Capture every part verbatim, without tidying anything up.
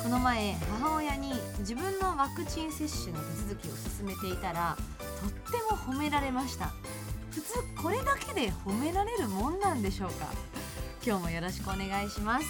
この前母親に自分のワクチン接種の手続きを進めていたらとっても褒められました。普通これだけで褒められるもんなんでしょうか。今日もよろしくお願いします。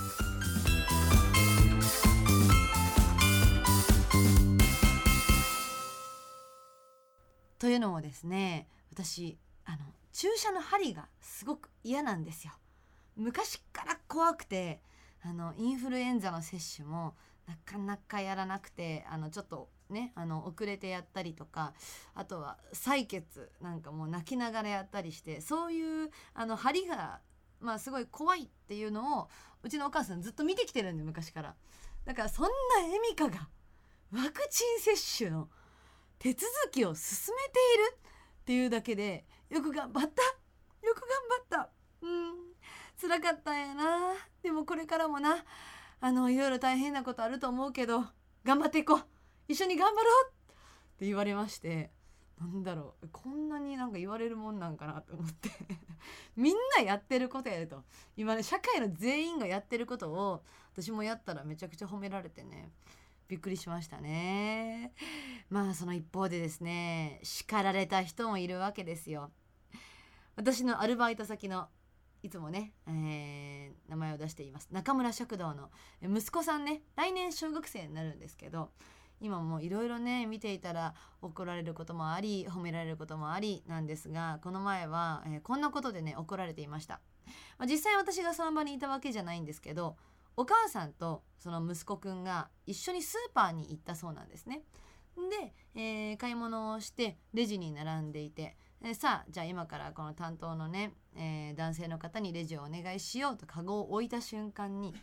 というのもですね、私あの注射の針がすごく嫌なんですよ。昔から怖くて、あのインフルエンザの接種もなかなかやらなくて、あのちょっとねあの遅れてやったりとか、あとは採血なんかもう泣きながらやったりして、そういうあの針がまあすごい怖いっていうのをうちのお母さんずっと見てきてるんで、昔から。だからそんなエミカがワクチン接種の手続きを進めているっていうだけでよく頑張った、よく頑張った、うん辛かったんやな。でもこれからもな、あのいろいろ大変なことあると思うけど頑張っていこう、一緒に頑張ろうって言われまして、なんだろう、こんなになんか言われるもんなんかなと思ってみんなやってることやると、今ね社会の全員がやってることを私もやったらめちゃくちゃ褒められてね、びっくりしましたね。まあその一方でですね、叱られた人もいるわけですよ。私のアルバイト先のいつもね、えー、名前を出しています中村食堂の息子さんね、来年小学生になるんですけど、今もいろいろね見ていたら怒られることもあり褒められることもありなんですが、この前は、えー、こんなことでね怒られていました。まあ、実際私がその場にいたわけじゃないんですけど、お母さんとその息子くんが一緒にスーパーに行ったそうなんですね。で、えー、買い物をしてレジに並んでいて、えー、さあじゃあ今からこの担当のね、えー、男性の方にレジをお願いしようとカゴを置いた瞬間に、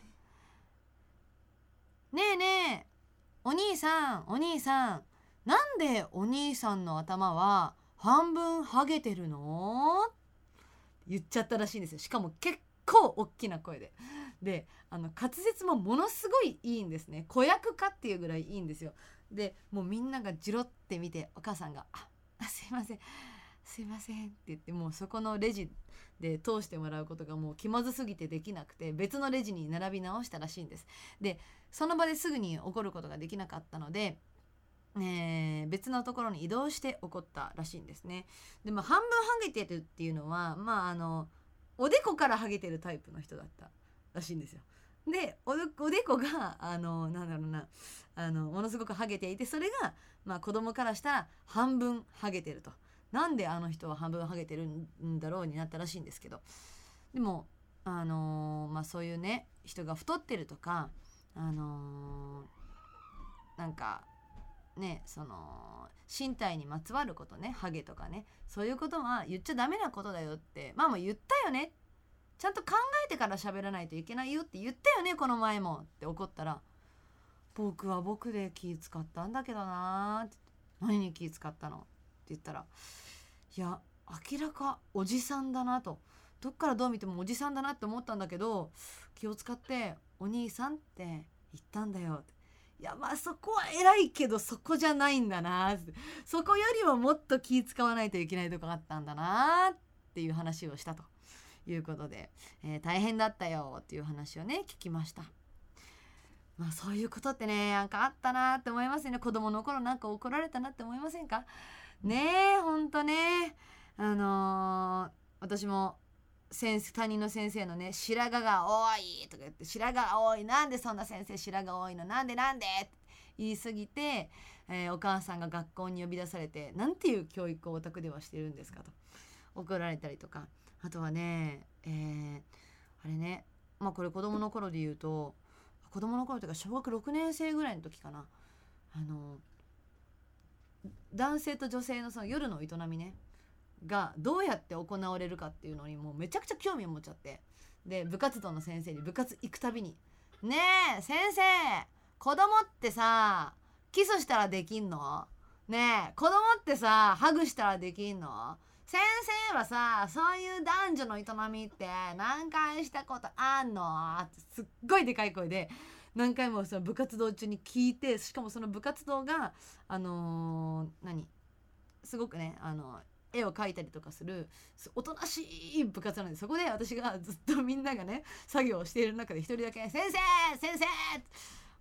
ねえねえお兄さんお兄さん、なんでお兄さんの頭は半分ハゲてるの？言っちゃったらしいんですよ。しかも結構大きな声で。で、あの滑舌もものすごいいいんですね。子役かっていうぐらいいいんですよ。で、もうみんながジロって見て、お母さんがああすいませんすいませんって言って、もうそこのレジで通してもらうことがもう気まずすぎてできなくて、別のレジに並び直したらしいんです。で、その場ですぐに怒ることができなかったので、えー、別のところに移動して怒ったらしいんですね。でも半分ハゲてるっていうのは、まああのおでこからハゲてるタイプの人だったらしいんですよ。で おで, おでこがあのなんだろうなあのものすごくハゲていて、それが、まあ、子供からしたら半分ハゲてると、なんであの人は半分ハゲてるんだろうになったらしいんですけど、でもあのー、まあそういうね人が太ってるとか、あのー、なんかね、その身体にまつわることね、ハゲとかね、そういうことは言っちゃダメなことだよって、まあもう言ったよね、ちゃんと考えてから喋らないといけないよって言ったよねこの前もって怒ったら、僕は僕で気使ったんだけどなーって、何に気使ったのって言ったら、いや明らかおじさんだなと、どっからどう見てもおじさんだなって思ったんだけど気を使ってお兄さんって言ったんだよって。いやまあそこは偉いけどそこじゃないんだな、そこよりももっと気使わないといけないとこがあったんだなっていう話をしたということで、えー、大変だったよっていう話をね聞きました。まあそういうことってねなんかあったなって思いますね。子供の頃なんか怒られたなって思いませんかね。えほんとね、あのー、私も先生担任の先生のね白髪が多いとか言って、白髪が多い、なんでそんな先生白髪多いの、なんでなんでって言い過ぎて、えー、お母さんが学校に呼び出されて、なんていう教育をお宅ではしてるんですかと怒られたりとか、あとはね、えー、あれね、まあこれ子供の頃で言うと、子供の頃というか小学ろくねん生ぐらいの時かな、あの男性と女性のその夜の営みねがどうやって行われるかっていうのにもうめちゃくちゃ興味を持っちゃって、で部活動の先生に部活行くたびに、ねえ先生、子供ってさキスしたらできんの？ねえ子供ってさハグしたらできんの？先生はさそういう男女の営みって何回したことあんの？ってすっごいでかい声で何回もその部活動中に聞いて、しかもその部活動があのー、何すごくねあの絵を描いたりとかするおとなしい部活なので、そこで私がずっとみんながね作業をしている中で一人だけ先生先生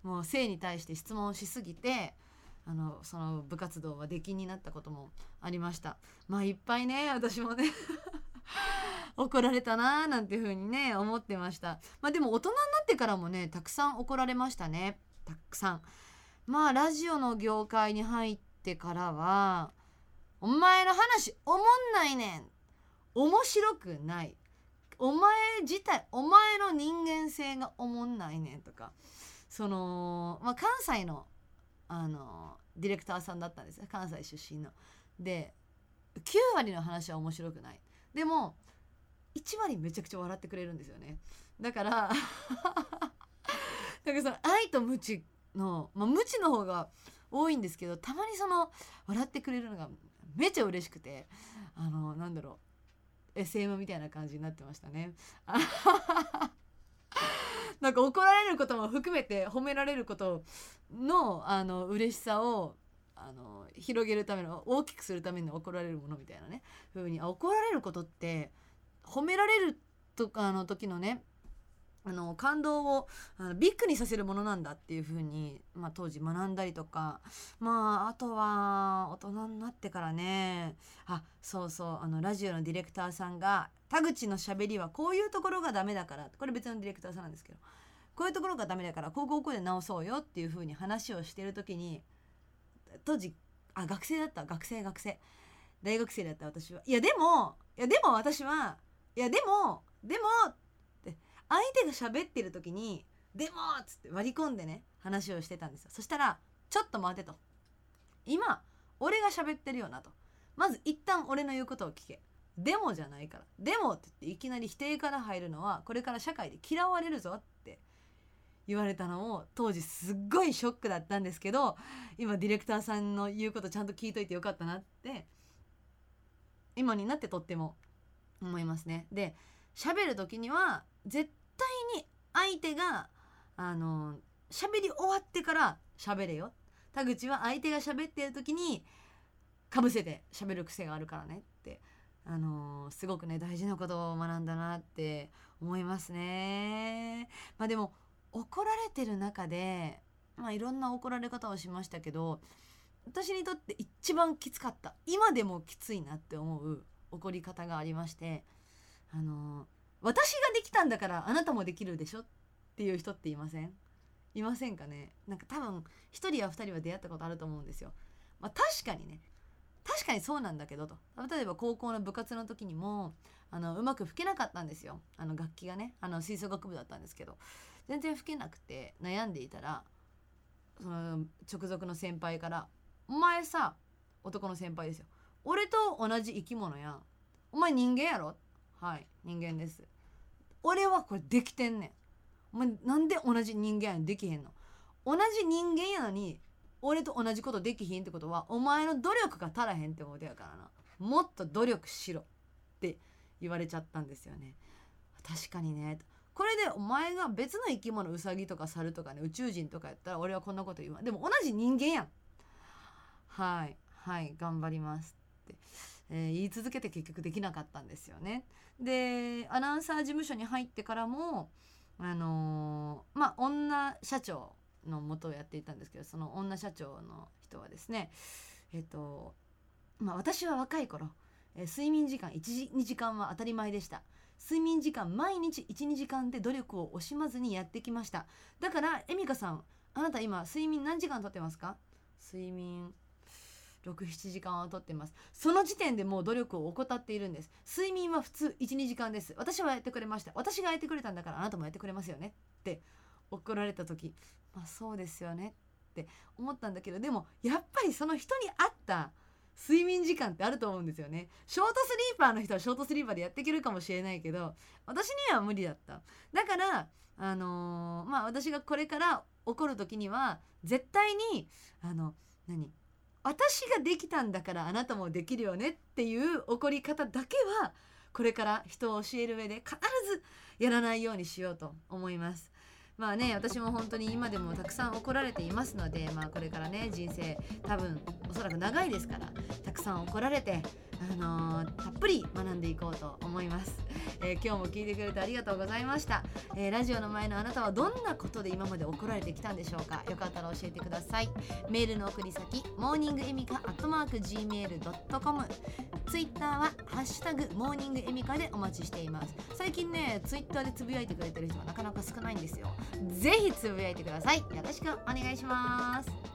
もう性に対して質問しすぎてあのその部活動は出禁になったこともありました。まあいっぱいね私もね怒られたなーなんていう風にね思ってました。まあでも大人になってからもねたくさん怒られましたね。たくさん。まあラジオの業界に入ってからはお前の話おもんないねん、面白くない、お前自体お前の人間性がおもんないねんとか、その、まあ、関西のあのディレクターさんだったんですよ、関西出身の。できゅう割の話は面白くない、でもいち割めちゃくちゃ笑ってくれるんですよね。だからだからその愛と無知の、まあ、無知の方が多いんですけど、たまにその笑ってくれるのがめちゃ嬉しくて、あのなんだろう エスエム みたいな感じになってましたね。なんか怒られることも含めて褒められることのあの嬉しさをあの広げるための、大きくするために怒られるものみたいなね風に、あ怒られることって褒められるとかの時のねあの感動をあのビッグにさせるものなんだっていう風に、まあ、当時学んだりとか、まああとは大人になってからね、あそうそうあのラジオのディレクターさんが田口のしゃべりはこういうところがダメだから、これ別のディレクターさんなんですけど、こういうところがダメだからこうこうこうで直そうよっていう風に話をしてる時に、当時あ学生だった学生学生大学生だった私は、いやでもいやでも私はいやでもでもって相手が喋ってる時にでもっつって割り込んでね話をしてたんですよ。そしたらちょっと待てと、今俺が喋ってるよなと、まず一旦俺の言うことを聞け、でもじゃないから、でもって言っていきなり否定から入るのはこれから社会で嫌われるぞって言われたのを当時すっごいショックだったんですけど、今ディレクターさんの言うことちゃんと聞いといてよかったなって今になってとっても思いますね。で喋る時には絶対に相手があの喋り終わってから喋れよ、田口は相手が喋ってる時にかぶせて喋る癖があるからねって、あのー、すごくね大事なことを学んだなって思いますね。まあでも怒られてる中で、まあ、いろんな怒られ方をしましたけど、私にとって一番きつかった、今でもきついなって思う怒り方がありまして、あのー、私ができたんだからあなたもできるでしょっていう人っていませんいませんかね。なんか多分一人や二人は出会ったことあると思うんですよ。まあ確かにね確かにそうなんだけどと、例えば高校の部活の時にもあのうまく吹けなかったんですよ。あの楽器がね、あの吹奏楽部だったんですけど全然吹けなくて悩んでいたら、その直属の先輩から「お前さ、男の先輩ですよ、俺と同じ生き物やん、お前人間やろ?」はい人間です。俺はこれできてんねん、お前なんで同じ人間やのにできへんの、同じ人間やのに俺と同じことできひんってことはお前の努力が足らへんってことやからな、もっと努力しろって言われちゃったんですよね。確かにね、これでお前が別の生き物、ウサギとか猿とかね宇宙人とかやったら俺はこんなこと言わん、でも同じ人間やん、はいはい頑張りますって、えー、言い続けて結局できなかったんですよね。でアナウンサー事務所に入ってからもあのー、まあ女社長の元をやっていたんですけど、その女社長の人はですね、えっとまあ私は若い頃、えー、睡眠時間いち、にじかんは当たり前でした。睡眠時間毎日いち、にじかんで努力を惜しまずにやってきました。だからエミカさん、あなた今睡眠何時間とってますか？睡眠ろく、ななじかんはとってます。その時点でもう努力を怠っているんです。睡眠は普通いち、にじかんです。私はやってくれました。私がやってくれたんだからあなたもやってくれますよねって怒られた時、まあそうですよねって思ったんだけど、でもやっぱりその人に合った睡眠時間ってあると思うんですよね。ショートスリーパーの人はショートスリーパーでやっていけるかもしれないけど、私には無理だった。だからあのー、まあ私がこれから怒る時には絶対にあの何私ができたんだからあなたもできるよねっていう怒り方だけはこれから人を教える上で必ずやらないようにしようと思います。まあね、私も本当に今でもたくさん怒られていますので、まあこれからね人生多分おそらく長いですから、たくさん怒られてあのー、たっぷり学んでいこうと思います、えー、今日も聞いてくれてありがとうございました、えー、ラジオの前のあなたはどんなことで今まで怒られてきたんでしょうか。よかったら教えてください。メールの送り先モーニングエミカアットマーク ジーメールドットコム、 ツイッターはハッシュタグモーニングエミカでお待ちしています。最近ねツイッターでつぶやいてくれてる人がなかなか少ないんですよ。ぜひつぶやいてください。よろしくお願いします。